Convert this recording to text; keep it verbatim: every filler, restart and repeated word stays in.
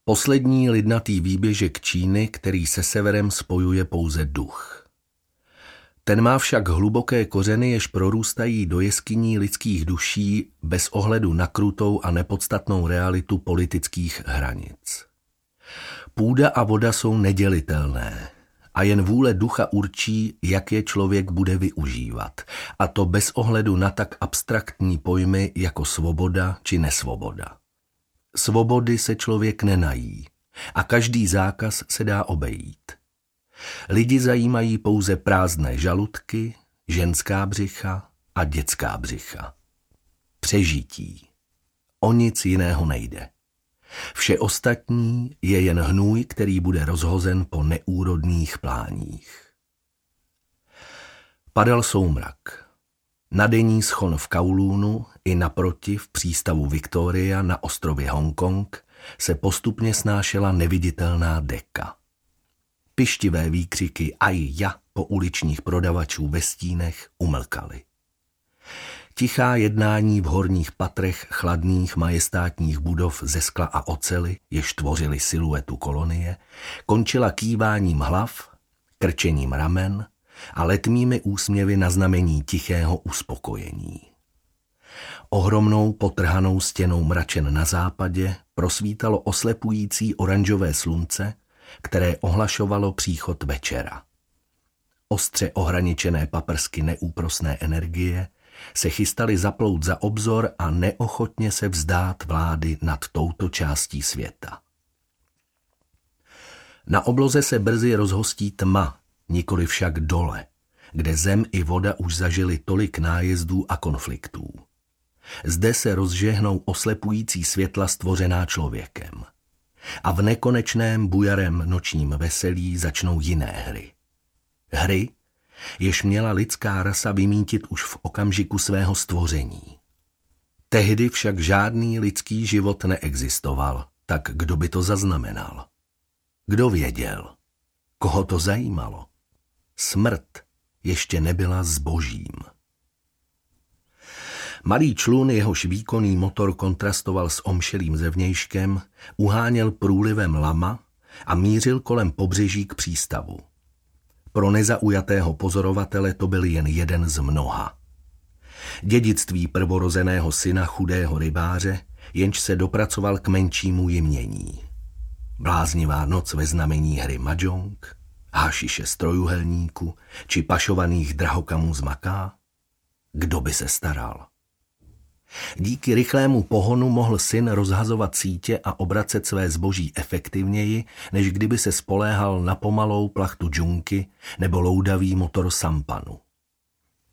Poslední lidnatý výběžek Číny, který se severem spojuje pouze duch. Ten má však hluboké kořeny, jež prorůstají do jeskyní lidských duší bez ohledu na krutou a nepodstatnou realitu politických hranic. Půda a voda jsou nedělitelné a jen vůle ducha určí, jak je člověk bude využívat, a to bez ohledu na tak abstraktní pojmy jako svoboda či nesvoboda. Svobody se člověk nenají a každý zákaz se dá obejít. Lidi zajímají pouze prázdné žaludky, ženská břicha a dětská břicha. Přežití. O nic jiného nejde. Vše ostatní je jen hnůj, který bude rozhozen po neúrodných pláních. Padal soumrak. Na denní schon v Kowloonu i naproti v přístavu Victoria na ostrově Hongkong se postupně snášela neviditelná deka. Pyštivé výkřiky aj ja po uličních prodavačů ve stínech umlkaly. Tichá jednání v horních patrech chladných majestátních budov ze skla a oceli, jež tvořily siluetu kolonie, končila kýváním hlav, krčením ramen a letmými úsměvy na znamení tichého uspokojení. Ohromnou potrhanou stěnou mračen na západě prosvítalo oslepující oranžové slunce, které ohlašovalo příchod večera. Ostře ohraničené paprsky neúprosné energie se chystaly zaplout za obzor a neochotně se vzdát vlády nad touto částí světa. Na obloze se brzy rozhostí tma, nikoli však dole, kde zem i voda už zažili tolik nájezdů a konfliktů. Zde se rozžehnou oslepující světla stvořená člověkem. A v nekonečném bujarém nočním veselí začnou jiné hry. Hry, jež měla lidská rasa vymítit už v okamžiku svého stvoření. Tehdy však žádný lidský život neexistoval, tak kdo by to zaznamenal? Kdo věděl? Koho to zajímalo? Smrt ještě nebyla zbožím. Malý člun, jehož výkonný motor kontrastoval s omšelým zevnějškem, uháněl průlivem lama a mířil kolem pobřeží k přístavu. Pro nezaujatého pozorovatele to byl jen jeden z mnoha. Dědictví prvorozeného syna chudého rybáře, jenž se dopracoval k menšímu jmění. Bláznivá noc ve znamení hry mahjong, hašiše z trojuhelníku či pašovaných drahokamů z maká. Kdo by se staral? Díky rychlému pohonu mohl syn rozhazovat sítě a obracet své zboží efektivněji, než kdyby se spoléhal na pomalou plachtu džunky nebo loudavý motor sampanu.